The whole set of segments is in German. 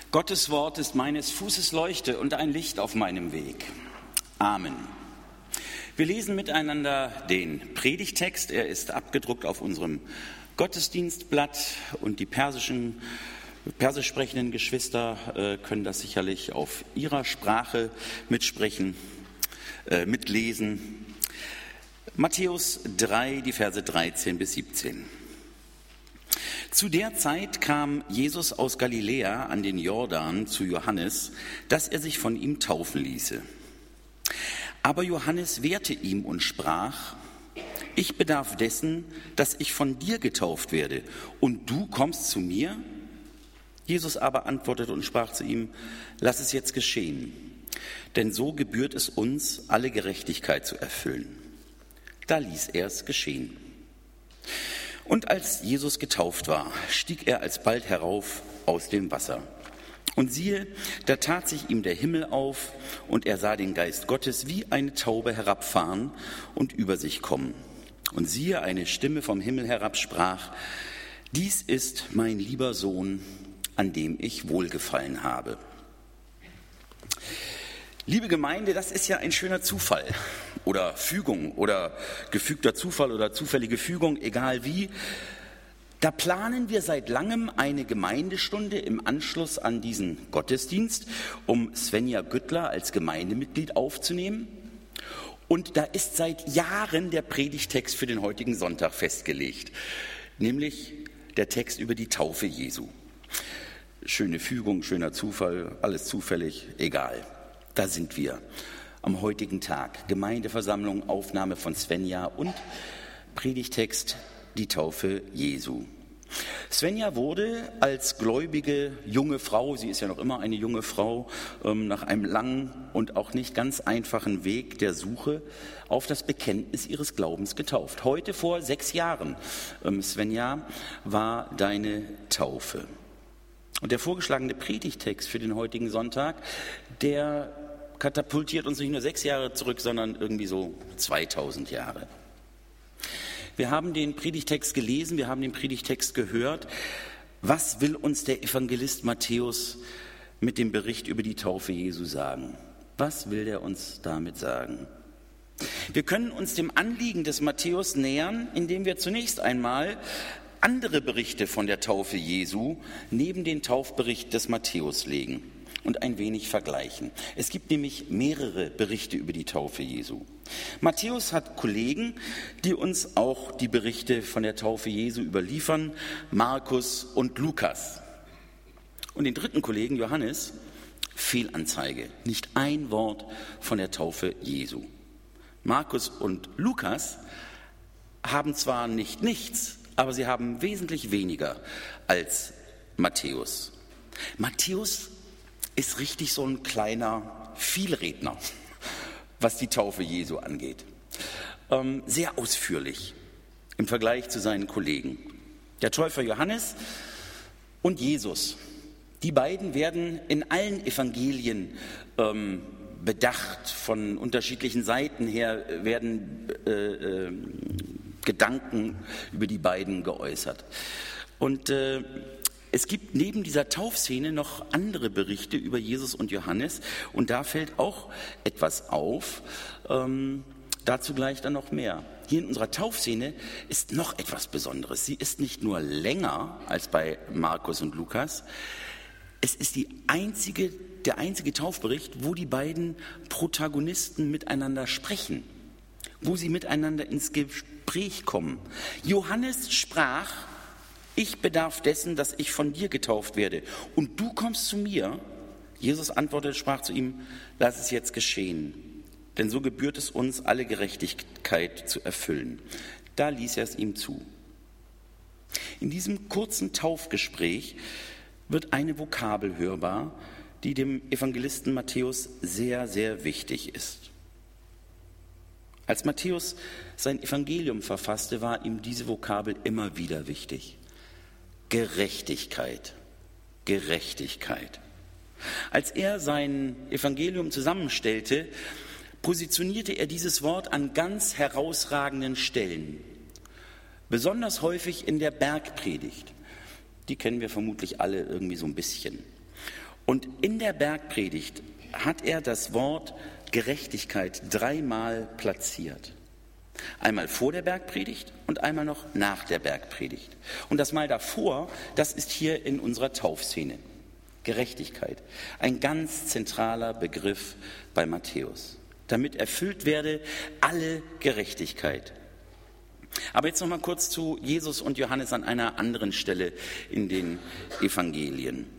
Gottes Wort ist meines Fußes Leuchte und ein Licht auf meinem Weg. Amen. Wir lesen miteinander den Predigttext. Er ist abgedruckt auf unserem Gottesdienstblatt und die persisch sprechenden Geschwister können das sicherlich auf ihrer Sprache mitlesen. Matthäus 3, die Verse 13 bis 17. Zu der Zeit kam Jesus aus Galiläa an den Jordan zu Johannes, dass er sich von ihm taufen ließe. Aber Johannes wehrte ihm und sprach: Ich bedarf dessen, dass ich von dir getauft werde, und du kommst zu mir? Jesus aber antwortete und sprach zu ihm: Lass es jetzt geschehen, denn so gebührt es uns, alle Gerechtigkeit zu erfüllen. Da ließ er es geschehen. Und als Jesus getauft war, stieg er alsbald herauf aus dem Wasser. Und siehe, da tat sich ihm der Himmel auf, und er sah den Geist Gottes wie eine Taube herabfahren und über sich kommen. Und siehe, eine Stimme vom Himmel herab sprach: Dies ist mein lieber Sohn, an dem ich wohlgefallen habe. Liebe Gemeinde, das ist ja ein schöner Zufall oder Fügung oder gefügter Zufall oder zufällige Fügung, egal wie. Da planen wir seit langem eine Gemeindestunde im Anschluss an diesen Gottesdienst, um Svenja Güttler als Gemeindemitglied aufzunehmen. Und da ist seit Jahren der Predigttext für den heutigen Sonntag festgelegt, nämlich der Text über die Taufe Jesu. Schöne Fügung, schöner Zufall, alles zufällig, egal. Da sind wir am heutigen Tag. Gemeindeversammlung, Aufnahme von Svenja und Predigtext, die Taufe Jesu. Svenja wurde als gläubige junge Frau, sie ist ja noch immer eine junge Frau, nach einem langen und auch nicht ganz einfachen Weg der Suche auf das Bekenntnis ihres Glaubens getauft. Heute vor 6 Jahren, Svenja, war deine Taufe. Und der vorgeschlagene Predigtext für den heutigen Sonntag, der katapultiert uns nicht nur 6 Jahre zurück, sondern irgendwie so 2000 Jahre. Wir haben den Predigtext gelesen, wir haben den Predigtext gehört. Was will uns der Evangelist Matthäus mit dem Bericht über die Taufe Jesu sagen? Was will er uns damit sagen? Wir können uns dem Anliegen des Matthäus nähern, indem wir zunächst einmal andere Berichte von der Taufe Jesu neben den Taufbericht des Matthäus legen und ein wenig vergleichen. Es gibt nämlich mehrere Berichte über die Taufe Jesu. Matthäus hat Kollegen, die uns auch die Berichte von der Taufe Jesu überliefern, Markus und Lukas. Und den dritten Kollegen, Johannes, Fehlanzeige, nicht ein Wort von der Taufe Jesu. Markus und Lukas haben zwar nicht nichts, aber sie haben wesentlich weniger als Matthäus. Matthäus ist richtig so ein kleiner Vielredner, was die Taufe Jesu angeht. Sehr ausführlich im Vergleich zu seinen Kollegen. Der Täufer Johannes und Jesus, die beiden werden in allen Evangelien bedacht. Von unterschiedlichen Seiten her werden Gedanken über die beiden geäußert. Und es gibt neben dieser Taufszene noch andere Berichte über Jesus und Johannes, und da fällt auch etwas auf, dazu gleich dann noch mehr. Hier in unserer Taufszene ist noch etwas Besonderes. Sie ist nicht nur länger als bei Markus und Lukas, es ist der einzige Taufbericht, wo die beiden Protagonisten miteinander sprechen, wo sie miteinander ins Gespräch kommen. Johannes sprach: Ich bedarf dessen, dass ich von dir getauft werde, und du kommst zu mir. Jesus antwortete, sprach zu ihm: Lass es jetzt geschehen, denn so gebührt es uns, alle Gerechtigkeit zu erfüllen. Da ließ er es ihm zu. In diesem kurzen Taufgespräch wird eine Vokabel hörbar, die dem Evangelisten Matthäus sehr, sehr wichtig ist. Als Matthäus sein Evangelium verfasste, war ihm diese Vokabel immer wieder wichtig. Gerechtigkeit, Gerechtigkeit. Als er sein Evangelium zusammenstellte, positionierte er dieses Wort an ganz herausragenden Stellen. Besonders häufig in der Bergpredigt. Die kennen wir vermutlich alle irgendwie so ein bisschen. Und in der Bergpredigt hat er das Wort Gerechtigkeit 3-mal platziert. Einmal vor der Bergpredigt und einmal noch nach der Bergpredigt. Und das Mal davor, das ist hier in unserer Taufszene. Gerechtigkeit, ein ganz zentraler Begriff bei Matthäus. Damit erfüllt werde alle Gerechtigkeit. Aber jetzt noch mal kurz zu Jesus und Johannes an einer anderen Stelle in den Evangelien.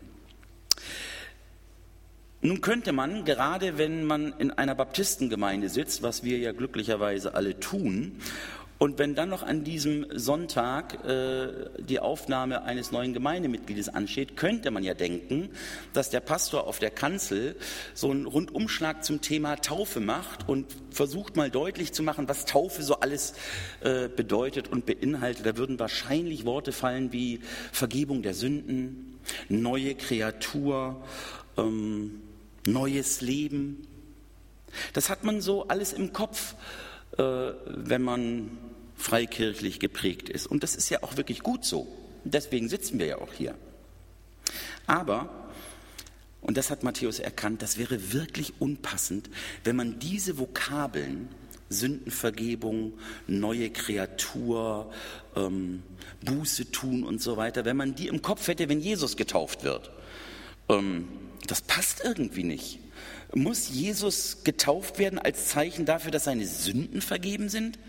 Nun könnte man, gerade wenn man in einer Baptistengemeinde sitzt, was wir ja glücklicherweise alle tun, und wenn dann noch an diesem Sonntag die Aufnahme eines neuen Gemeindemitgliedes ansteht, könnte man ja denken, dass der Pastor auf der Kanzel so einen Rundumschlag zum Thema Taufe macht und versucht mal deutlich zu machen, was Taufe so alles bedeutet und beinhaltet. Da würden wahrscheinlich Worte fallen wie Vergebung der Sünden, neue Kreatur, neues Leben. Das hat man so alles im Kopf, wenn man freikirchlich geprägt ist. Und das ist ja auch wirklich gut so. Deswegen sitzen wir ja auch hier. Aber, und das hat Matthäus erkannt, das wäre wirklich unpassend, wenn man diese Vokabeln, Sündenvergebung, neue Kreatur, Buße tun und so weiter, wenn man die im Kopf hätte, wenn Jesus getauft wird. Das passt irgendwie nicht. Muss Jesus getauft werden als Zeichen dafür, dass seine Sünden vergeben sind?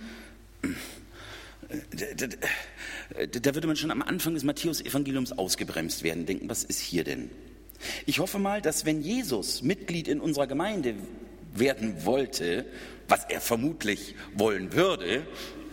Da würde man schon am Anfang des Matthäus-Evangeliums ausgebremst werden, denken, was ist hier denn? Ich hoffe mal, dass wenn Jesus Mitglied in unserer Gemeinde werden wollte, was er vermutlich wollen würde,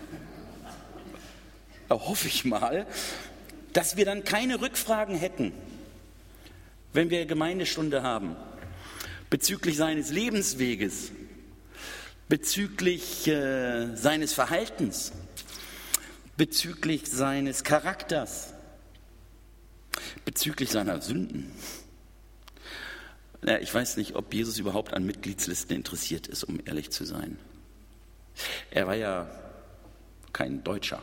hoffe ich mal, dass wir dann keine Rückfragen hätten, wenn wir Gemeindestunde haben, bezüglich seines Lebensweges, bezüglich seines Verhaltens, bezüglich seines Charakters, bezüglich seiner Sünden. Ich weiß nicht, ob Jesus überhaupt an Mitgliedslisten interessiert ist, um ehrlich zu sein. Er war ja kein Deutscher.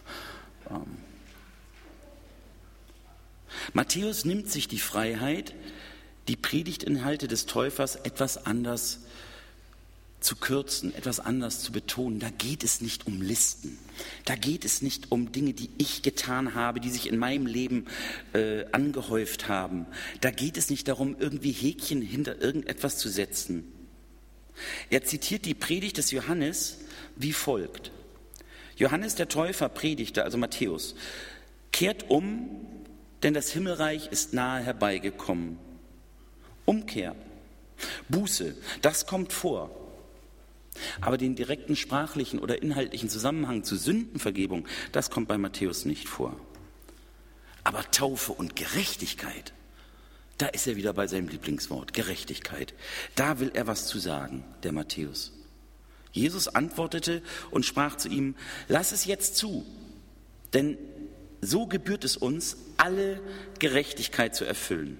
Matthäus nimmt sich die Freiheit, die Predigtinhalte des Täufers etwas anders zu kürzen, etwas anders zu betonen. Da geht es nicht um Listen. Da geht es nicht um Dinge, die ich getan habe, die sich in meinem Leben angehäuft haben. Da geht es nicht darum, irgendwie Häkchen hinter irgendetwas zu setzen. Er zitiert die Predigt des Johannes wie folgt. Johannes der Täufer predigte, also Matthäus, kehrt um, denn das Himmelreich ist nahe herbeigekommen. Umkehr, Buße, das kommt vor. Aber den direkten sprachlichen oder inhaltlichen Zusammenhang zu Sündenvergebung, das kommt bei Matthäus nicht vor. Aber Taufe und Gerechtigkeit, da ist er wieder bei seinem Lieblingswort, Gerechtigkeit. Da will er was zu sagen, der Matthäus. Jesus antwortete und sprach zu ihm, lass es jetzt zu, denn so gebührt es uns, alle Gerechtigkeit zu erfüllen.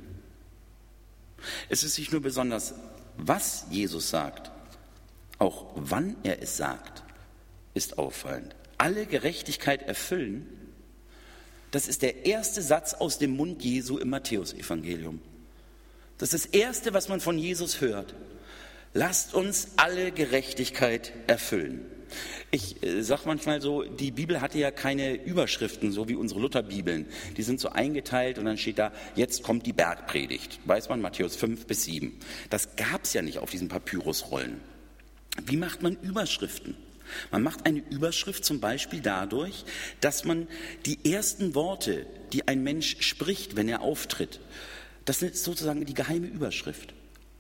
Es ist nicht nur besonders, was Jesus sagt, auch wann er es sagt, ist auffallend. Alle Gerechtigkeit erfüllen, das ist der erste Satz aus dem Mund Jesu im Matthäusevangelium. Das ist das Erste, was man von Jesus hört. Lasst uns alle Gerechtigkeit erfüllen. Ich sage manchmal so, die Bibel hatte ja keine Überschriften, so wie unsere Lutherbibeln. Die sind so eingeteilt und dann steht da, jetzt kommt die Bergpredigt. Weiß man, Matthäus 5-7. Das gab es ja nicht auf diesen Papyrusrollen. Wie macht man Überschriften? Man macht eine Überschrift zum Beispiel dadurch, dass man die ersten Worte, die ein Mensch spricht, wenn er auftritt, das ist sozusagen die geheime Überschrift.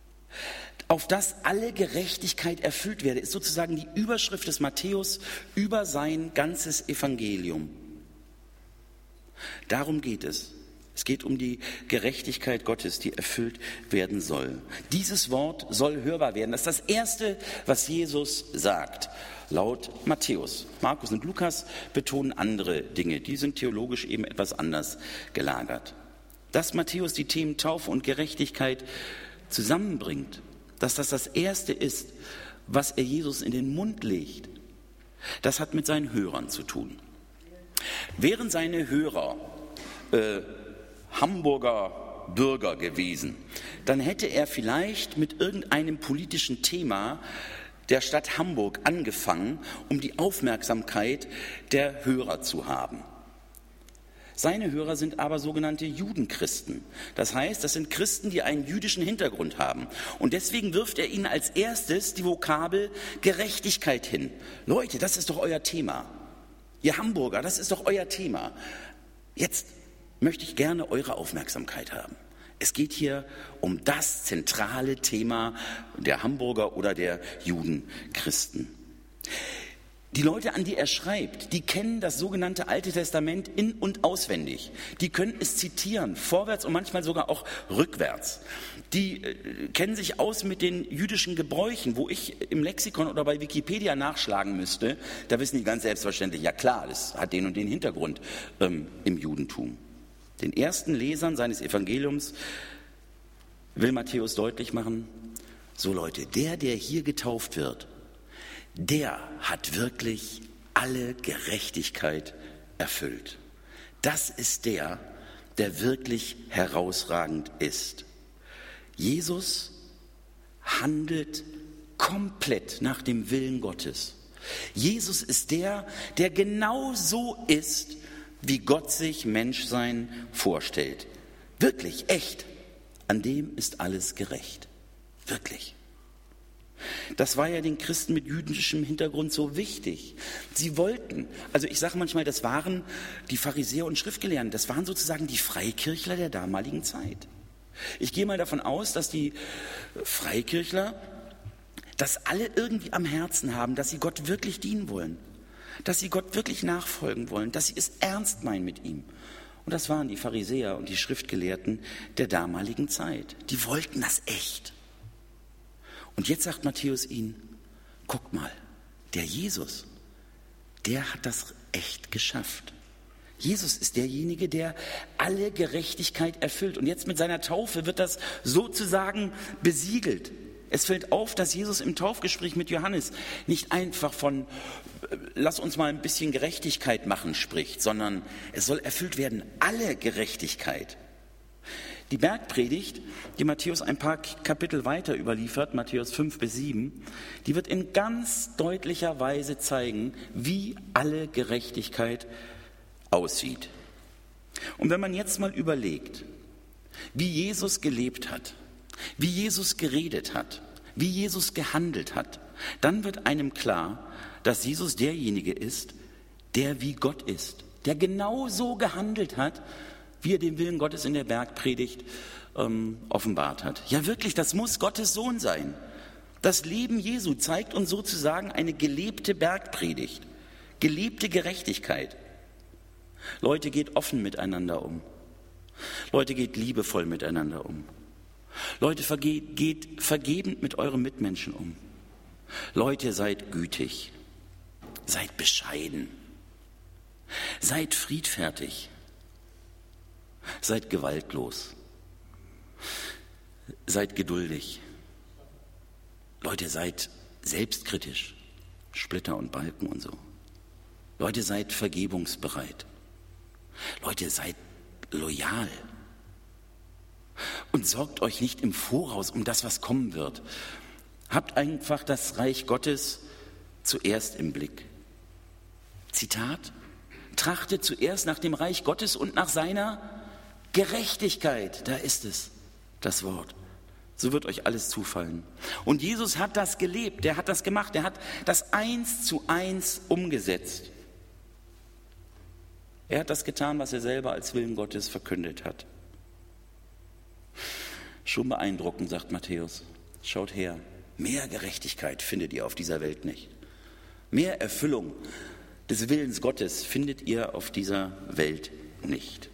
Auf das alle Gerechtigkeit erfüllt werde, ist sozusagen die Überschrift des Matthäus über sein ganzes Evangelium. Darum geht es. Es geht um die Gerechtigkeit Gottes, die erfüllt werden soll. Dieses Wort soll hörbar werden. Das ist das Erste, was Jesus sagt, laut Matthäus. Markus und Lukas betonen andere Dinge. Die sind theologisch eben etwas anders gelagert. Dass Matthäus die Themen Taufe und Gerechtigkeit zusammenbringt, dass das das Erste ist, was er Jesus in den Mund legt, das hat mit seinen Hörern zu tun. Während seine Hörer Hamburger Bürger gewesen. Dann hätte er vielleicht mit irgendeinem politischen Thema der Stadt Hamburg angefangen, um die Aufmerksamkeit der Hörer zu haben. Seine Hörer sind aber sogenannte Judenchristen. Das heißt, das sind Christen, die einen jüdischen Hintergrund haben. Und deswegen wirft er ihnen als erstes die Vokabel Gerechtigkeit hin. Leute, das ist doch euer Thema. Ihr Hamburger, das ist doch euer Thema. Jetzt möchte ich gerne eure Aufmerksamkeit haben. Es geht hier um das zentrale Thema der Hamburger oder der Judenchristen. Die Leute, an die er schreibt, die kennen das sogenannte Alte Testament in- und auswendig. Die können es zitieren, vorwärts und manchmal sogar auch rückwärts. Die kennen sich aus mit den jüdischen Gebräuchen, wo ich im Lexikon oder bei Wikipedia nachschlagen müsste. Da wissen die ganz selbstverständlich, ja klar, das hat den und den Hintergrund im Judentum. Den ersten Lesern seines Evangeliums will Matthäus deutlich machen, so Leute, der hier getauft wird, der hat wirklich alle Gerechtigkeit erfüllt. Das ist der wirklich herausragend ist. Jesus handelt komplett nach dem Willen Gottes. Jesus ist der genau so ist, wie Gott sich Menschsein vorstellt. Wirklich, echt. An dem ist alles gerecht. Wirklich. Das war ja den Christen mit jüdischem Hintergrund so wichtig. Sie wollten, also ich sage manchmal, das waren die Pharisäer und Schriftgelehrten, das waren sozusagen die Freikirchler der damaligen Zeit. Ich gehe mal davon aus, dass die Freikirchler das alle irgendwie am Herzen haben, dass sie Gott wirklich dienen wollen, dass sie Gott wirklich nachfolgen wollen, dass sie es ernst meinen mit ihm. Und das waren die Pharisäer und die Schriftgelehrten der damaligen Zeit. Die wollten das echt. Und jetzt sagt Matthäus ihnen, guckt mal, der Jesus, der hat das echt geschafft. Jesus ist derjenige, der alle Gerechtigkeit erfüllt. Und jetzt mit seiner Taufe wird das sozusagen besiegelt. Es fällt auf, dass Jesus im Taufgespräch mit Johannes nicht einfach von lass uns mal ein bisschen Gerechtigkeit machen spricht, sondern es soll erfüllt werden, alle Gerechtigkeit. Die Bergpredigt, die Matthäus ein paar Kapitel weiter überliefert, Matthäus 5-7, die wird in ganz deutlicher Weise zeigen, wie alle Gerechtigkeit aussieht. Und wenn man jetzt mal überlegt, wie Jesus gelebt hat, wie Jesus geredet hat, wie Jesus gehandelt hat, dann wird einem klar, dass Jesus derjenige ist, der wie Gott ist, der genau so gehandelt hat, wie er den Willen Gottes in der Bergpredigt offenbart hat. Ja wirklich, das muss Gottes Sohn sein. Das Leben Jesu zeigt uns sozusagen eine gelebte Bergpredigt, gelebte Gerechtigkeit. Leute, geht offen miteinander um. Leute, geht liebevoll miteinander um. Leute, geht vergebend mit euren Mitmenschen um. Leute, seid gütig, seid bescheiden, seid friedfertig, seid gewaltlos, seid geduldig. Leute, seid selbstkritisch, Splitter und Balken und so. Leute, seid vergebungsbereit. Leute, seid loyal. Und sorgt euch nicht im Voraus um das, was kommen wird. Habt einfach das Reich Gottes zuerst im Blick. Zitat: Trachtet zuerst nach dem Reich Gottes und nach seiner Gerechtigkeit. Da ist es, das Wort. So wird euch alles zufallen. Und Jesus hat das gelebt, der hat das gemacht, der hat das 1:1 umgesetzt. Er hat das getan, was er selber als Willen Gottes verkündet hat. Schon beeindruckend, sagt Matthäus. Schaut her, mehr Gerechtigkeit findet ihr auf dieser Welt nicht. Mehr Erfüllung des Willens Gottes findet ihr auf dieser Welt nicht.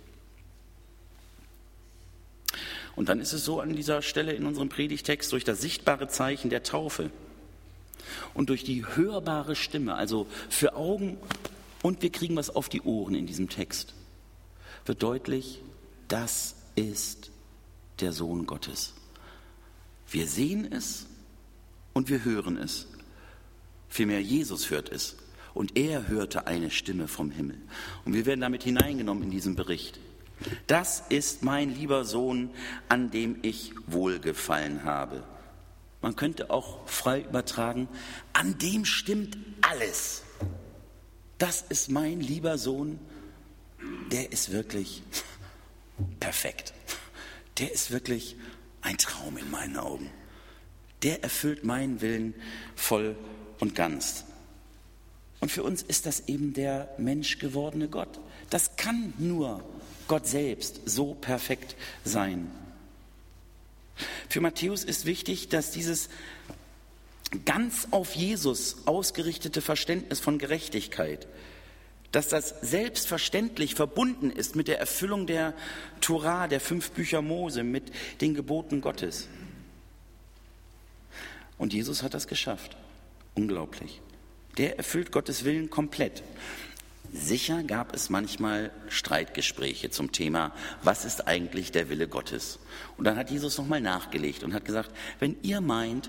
Und dann ist es so an dieser Stelle in unserem Predigtext, durch das sichtbare Zeichen der Taufe und durch die hörbare Stimme, also für Augen und wir kriegen was auf die Ohren in diesem Text, wird deutlich, das ist der Sohn Gottes. Wir sehen es und wir hören es. Vielmehr Jesus hört es und er hörte eine Stimme vom Himmel. Und wir werden damit hineingenommen in diesen Bericht. Das ist mein lieber Sohn, an dem ich Wohlgefallen habe. Man könnte auch frei übertragen, an dem stimmt alles. Das ist mein lieber Sohn, der ist wirklich perfekt. Der ist wirklich ein Traum in meinen Augen. Der erfüllt meinen Willen voll und ganz. Und für uns ist das eben der menschgewordene Gott. Das kann nur Gott selbst so perfekt sein. Für Matthäus ist wichtig, dass dieses ganz auf Jesus ausgerichtete Verständnis von Gerechtigkeit, dass das selbstverständlich verbunden ist mit der Erfüllung der Tora, der 5 Bücher Mose, mit den Geboten Gottes. Und Jesus hat das geschafft. Unglaublich. Der erfüllt Gottes Willen komplett. Sicher gab es manchmal Streitgespräche zum Thema, was ist eigentlich der Wille Gottes? Und dann hat Jesus nochmal nachgelegt und hat gesagt, wenn ihr meint,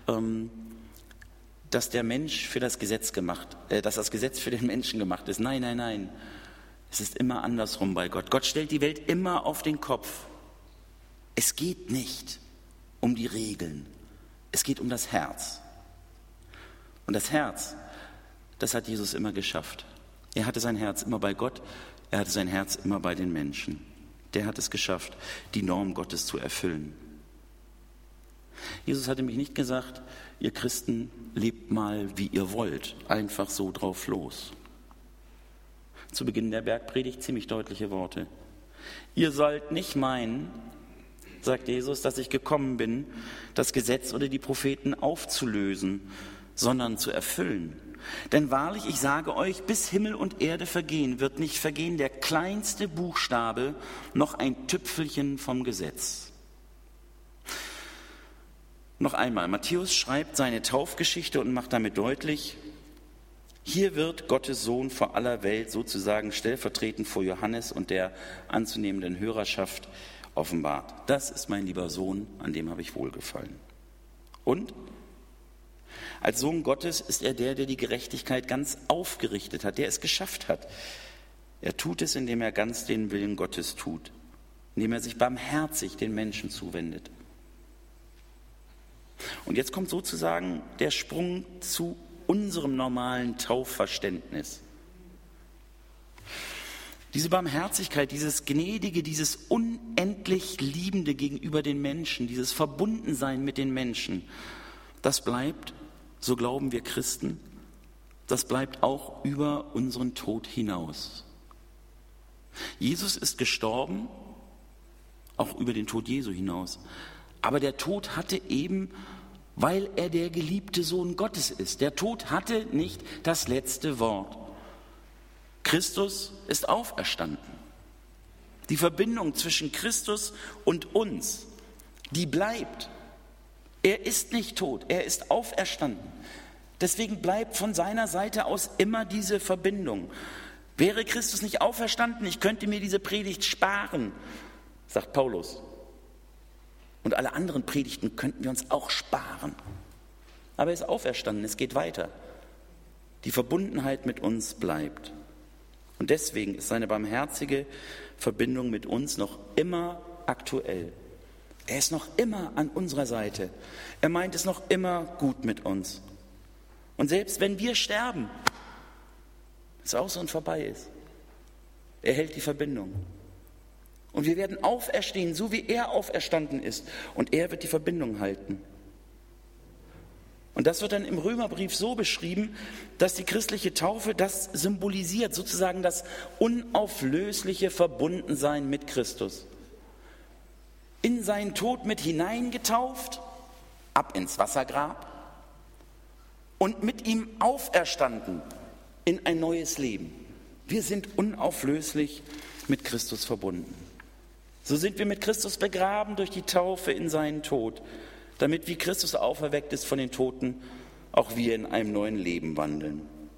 dass der Mensch für das Gesetz dass das Gesetz für den Menschen gemacht ist. Nein, nein, nein. Es ist immer andersrum bei Gott. Gott stellt die Welt immer auf den Kopf. Es geht nicht um die Regeln. Es geht um das Herz. Und das Herz, das hat Jesus immer geschafft. Er hatte sein Herz immer bei Gott, er hatte sein Herz immer bei den Menschen. Der hat es geschafft, die Norm Gottes zu erfüllen. Jesus hatte mich nicht gesagt, ihr Christen, lebt mal, wie ihr wollt, einfach so drauf los. Zu Beginn der Bergpredigt ziemlich deutliche Worte. Ihr sollt nicht meinen, sagt Jesus, dass ich gekommen bin, das Gesetz oder die Propheten aufzulösen, sondern zu erfüllen. Denn wahrlich, ich sage euch, bis Himmel und Erde vergehen, wird nicht vergehen der kleinste Buchstabe, noch ein Tüpfelchen vom Gesetz. Noch einmal, Matthäus schreibt seine Taufgeschichte und macht damit deutlich, hier wird Gottes Sohn vor aller Welt sozusagen stellvertretend vor Johannes und der anzunehmenden Hörerschaft offenbart. Das ist mein lieber Sohn, an dem habe ich Wohlgefallen. Und als Sohn Gottes ist er der die Gerechtigkeit ganz aufgerichtet hat, der es geschafft hat. Er tut es, indem er ganz den Willen Gottes tut, indem er sich barmherzig den Menschen zuwendet. Und jetzt kommt sozusagen der Sprung zu unserem normalen Taufverständnis. Diese Barmherzigkeit, dieses Gnädige, dieses unendlich Liebende gegenüber den Menschen, dieses Verbundensein mit den Menschen, das bleibt, so glauben wir Christen, das bleibt auch über unseren Tod hinaus. Jesus ist gestorben, auch über den Tod Jesu hinaus. Aber der Tod hatte eben, weil er der geliebte Sohn Gottes ist, der Tod hatte nicht das letzte Wort. Christus ist auferstanden. Die Verbindung zwischen Christus und uns, die bleibt. Er ist nicht tot, er ist auferstanden. Deswegen bleibt von seiner Seite aus immer diese Verbindung. Wäre Christus nicht auferstanden, ich könnte mir diese Predigt sparen, sagt Paulus. Und alle anderen Predigten könnten wir uns auch sparen. Aber er ist auferstanden, es geht weiter. Die Verbundenheit mit uns bleibt. Und deswegen ist seine barmherzige Verbindung mit uns noch immer aktuell. Er ist noch immer an unserer Seite. Er meint es noch immer gut mit uns. Und selbst wenn wir sterben, es aus und vorbei ist, er hält die Verbindung. Und wir werden auferstehen, so wie er auferstanden ist. Und er wird die Verbindung halten. Und das wird dann im Römerbrief so beschrieben, dass die christliche Taufe das symbolisiert, sozusagen das unauflösliche Verbundensein mit Christus. In seinen Tod mit hineingetauft, ab ins Wassergrab und mit ihm auferstanden in ein neues Leben. Wir sind unauflöslich mit Christus verbunden. So sind wir mit Christus begraben durch die Taufe in seinen Tod, damit wie Christus auferweckt ist von den Toten, auch wir in einem neuen Leben wandeln.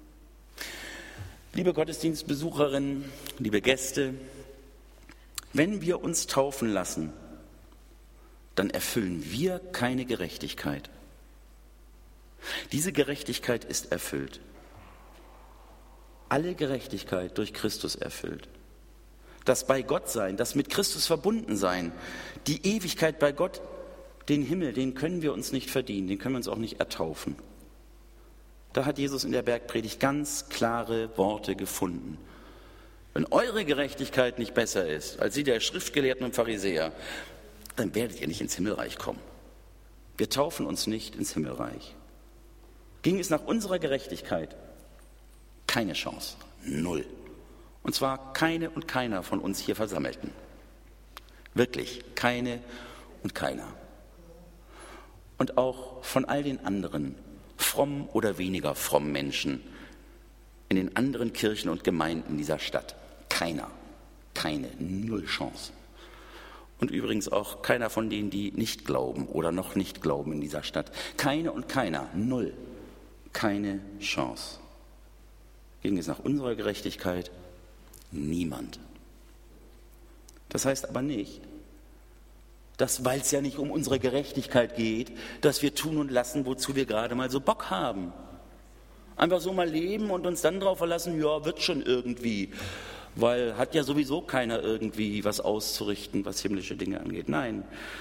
Liebe Gottesdienstbesucherinnen, liebe Gäste, wenn wir uns taufen lassen, dann erfüllen wir keine Gerechtigkeit. Diese Gerechtigkeit ist erfüllt. Alle Gerechtigkeit durch Christus erfüllt. das bei Gott sein, das mit Christus verbunden sein, die Ewigkeit bei Gott, den Himmel, den können wir uns nicht verdienen, den können wir uns auch nicht ertaufen. Da hat Jesus in der Bergpredigt ganz klare Worte gefunden. Wenn eure Gerechtigkeit nicht besser ist als die der Schriftgelehrten und Pharisäer, dann werdet ihr nicht ins Himmelreich kommen. Wir taufen uns nicht ins Himmelreich. Ging es nach unserer Gerechtigkeit? Keine Chance. 0. Und zwar keine und keiner von uns hier Versammelten. Wirklich, keine und keiner. Und auch von all den anderen, fromm oder weniger frommen Menschen in den anderen Kirchen und Gemeinden dieser Stadt. Keiner. Keine. 0 Chance. Und übrigens auch keiner von denen, die nicht glauben oder noch nicht glauben in dieser Stadt. Keine und keiner. 0. Keine Chance. Ging es nach unserer Gerechtigkeit? Niemand. Das heißt aber nicht, dass, weil es ja nicht um unsere Gerechtigkeit geht, dass wir tun und lassen, wozu wir gerade mal so Bock haben. Einfach so mal leben und uns dann darauf verlassen, ja, wird schon irgendwie, weil hat ja sowieso keiner irgendwie was auszurichten, was himmlische Dinge angeht. Nein.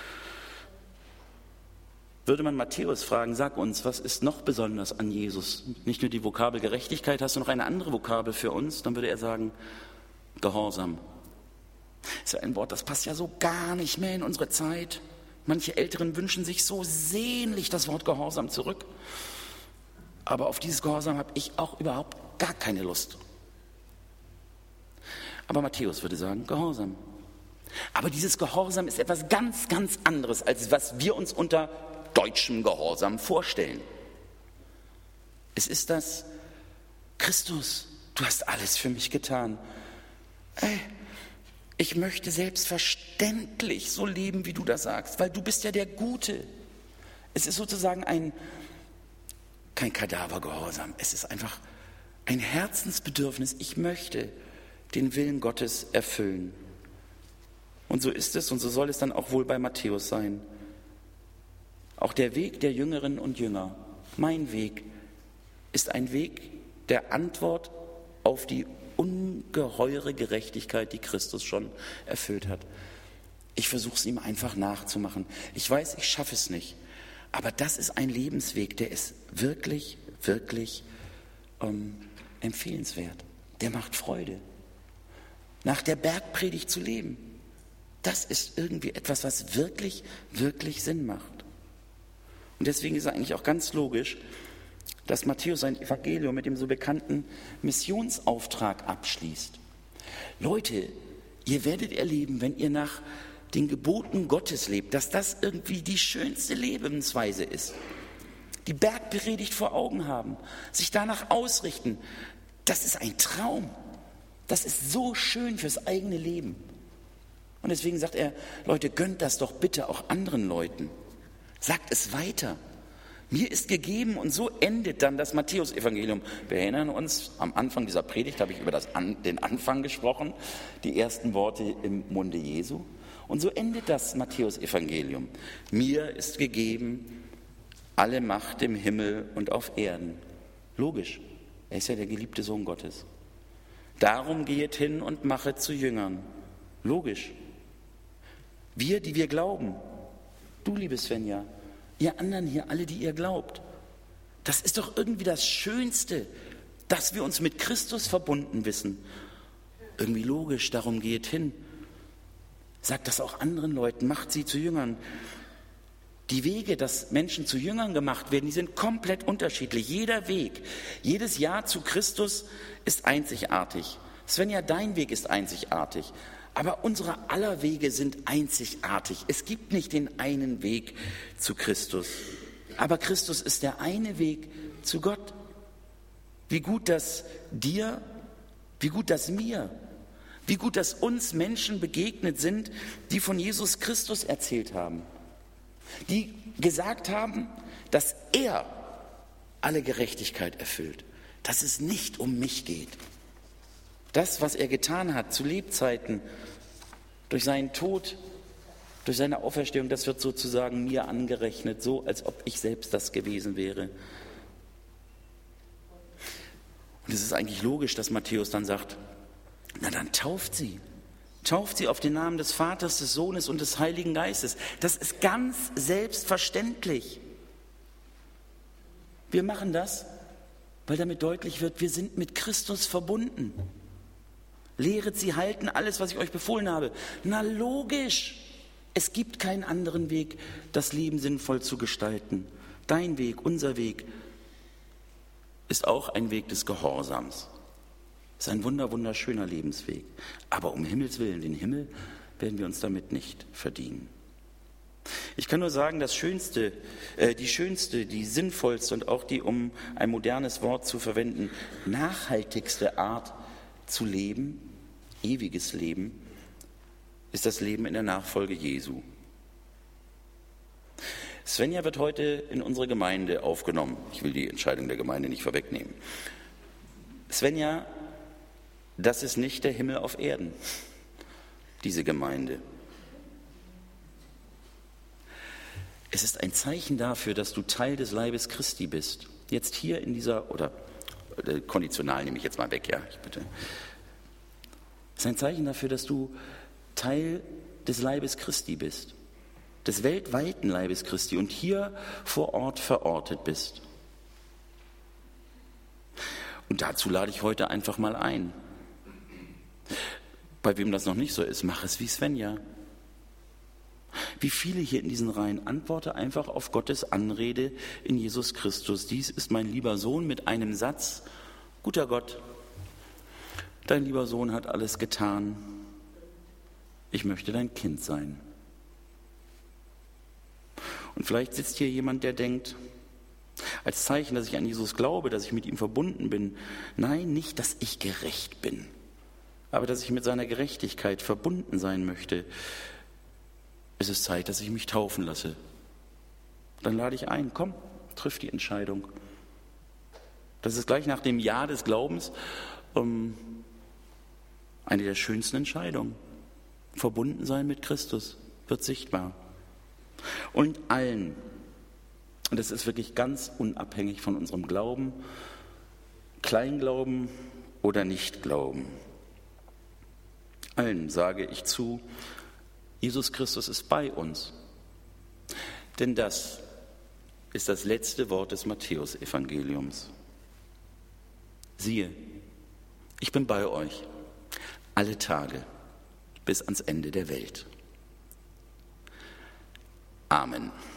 Würde man Matthäus fragen, sag uns, was ist noch besonders an Jesus? Nicht nur die Vokabel Gerechtigkeit, hast du noch eine andere Vokabel für uns? Dann würde er sagen, Gehorsam. Das ist ja ein Wort, das passt ja so gar nicht mehr in unsere Zeit. Manche Älteren wünschen sich so sehnlich das Wort Gehorsam zurück. Aber auf dieses Gehorsam habe ich auch überhaupt gar keine Lust. Aber Matthäus würde sagen, Gehorsam. Aber dieses Gehorsam ist etwas ganz, ganz anderes, als was wir uns unter deutschem Gehorsam vorstellen. Es ist das, Christus, du hast alles für mich getan. Ich möchte selbstverständlich so leben, wie du das sagst, weil du bist ja der Gute. Es ist sozusagen kein Kadavergehorsam, es ist einfach ein Herzensbedürfnis. Ich möchte den Willen Gottes erfüllen. Und so ist es und so soll es dann auch wohl bei Matthäus sein. Auch der Weg der Jüngerinnen und Jünger, mein Weg, ist ein Weg der Antwort auf die ungeheure Gerechtigkeit, die Christus schon erfüllt hat. Ich versuche es ihm einfach nachzumachen. Ich weiß, ich schaffe es nicht. Aber das ist ein Lebensweg, der ist wirklich, wirklich empfehlenswert. Der macht Freude. Nach der Bergpredigt zu leben, das ist irgendwie etwas, was wirklich, wirklich Sinn macht. Und deswegen ist es eigentlich auch ganz logisch, dass Matthäus sein Evangelium mit dem so bekannten Missionsauftrag abschließt. Leute, ihr werdet erleben, wenn ihr nach den Geboten Gottes lebt, dass das irgendwie die schönste Lebensweise ist. Die Bergpredigt vor Augen haben, sich danach ausrichten, das ist ein Traum. Das ist so schön fürs eigene Leben. Und deswegen sagt er, Leute, gönnt das doch bitte auch anderen Leuten. Sagt es weiter. Mir ist gegeben, und so endet dann das Matthäus-Evangelium. Wir erinnern uns, am Anfang dieser Predigt habe ich über den Anfang gesprochen, die ersten Worte im Munde Jesu. Und so endet das Matthäus-Evangelium. Mir ist gegeben alle Macht im Himmel und auf Erden. Logisch, er ist ja der geliebte Sohn Gottes. Darum gehet hin und machet zu Jüngern. Logisch. Wir, die wir glauben, du, liebe Svenja, ihr anderen hier, alle, die ihr glaubt, das ist doch irgendwie das Schönste, dass wir uns mit Christus verbunden wissen. Irgendwie logisch, darum geht hin. Sagt das auch anderen Leuten, macht sie zu Jüngern. Die Wege, dass Menschen zu Jüngern gemacht werden, die sind komplett unterschiedlich. Jeder Weg, jedes Ja zu Christus ist einzigartig. Svenja, dein Weg ist einzigartig. Aber unsere aller Wege sind einzigartig. Es gibt nicht den einen Weg zu Christus. Aber Christus ist der eine Weg zu Gott. Wie gut das dir, wie gut das mir, wie gut das uns Menschen begegnet sind, die von Jesus Christus erzählt haben. Die gesagt haben, dass er alle Gerechtigkeit erfüllt. Dass es nicht um mich geht. Das, was er getan hat zu Lebzeiten, durch seinen Tod, durch seine Auferstehung, das wird sozusagen mir angerechnet, so als ob ich selbst das gewesen wäre. Und es ist eigentlich logisch, dass Matthäus dann sagt, na dann tauft sie. Tauft sie auf den Namen des Vaters, des Sohnes und des Heiligen Geistes. Das ist ganz selbstverständlich. Wir machen das, weil damit deutlich wird, wir sind mit Christus verbunden. Lehret sie halten, alles, was ich euch befohlen habe. Na logisch, es gibt keinen anderen Weg, das Leben sinnvoll zu gestalten. Dein Weg, unser Weg, ist auch ein Weg des Gehorsams. Ist ein wunderschöner Lebensweg. Aber um Himmels Willen, den Himmel werden wir uns damit nicht verdienen. Ich kann nur sagen, die schönste, die sinnvollste und auch die, um ein modernes Wort zu verwenden, nachhaltigste Art zu leben, ewiges Leben, ist das Leben in der Nachfolge Jesu. Svenja wird heute in unsere Gemeinde aufgenommen. Ich will die Entscheidung der Gemeinde nicht vorwegnehmen. Svenja, das ist nicht der Himmel auf Erden, diese Gemeinde. Es ist ein Zeichen dafür, dass du Teil des Leibes Christi bist. Jetzt hier in dieser, oder konditional nehme ich jetzt mal weg, ja, ich bitte. Es ist ein Zeichen dafür, dass du Teil des Leibes Christi bist, des weltweiten Leibes Christi und hier vor Ort verortet bist. Und dazu lade ich heute einfach mal ein. Bei wem das noch nicht so ist, mach es wie Svenja. Wie viele hier in diesen Reihen, antworte einfach auf Gottes Anrede in Jesus Christus. Dies ist mein lieber Sohn mit einem Satz: Guter Gott, dein lieber Sohn hat alles getan. Ich möchte dein Kind sein. Und vielleicht sitzt hier jemand, der denkt, als Zeichen, dass ich an Jesus glaube, dass ich mit ihm verbunden bin, nein, nicht, dass ich gerecht bin, aber dass ich mit seiner Gerechtigkeit verbunden sein möchte. Es ist Zeit, dass ich mich taufen lasse. Dann lade ich ein, komm, triff die Entscheidung. Das ist gleich nach dem Ja des Glaubens eine der schönsten Entscheidungen. Verbunden sein mit Christus wird sichtbar. Und allen, und das ist wirklich ganz unabhängig von unserem Glauben, Kleinglauben oder Nichtglauben, allen sage ich zu, Jesus Christus ist bei uns. Denn das ist das letzte Wort des Matthäus-Evangeliums. Siehe, ich bin bei euch alle Tage bis ans Ende der Welt. Amen.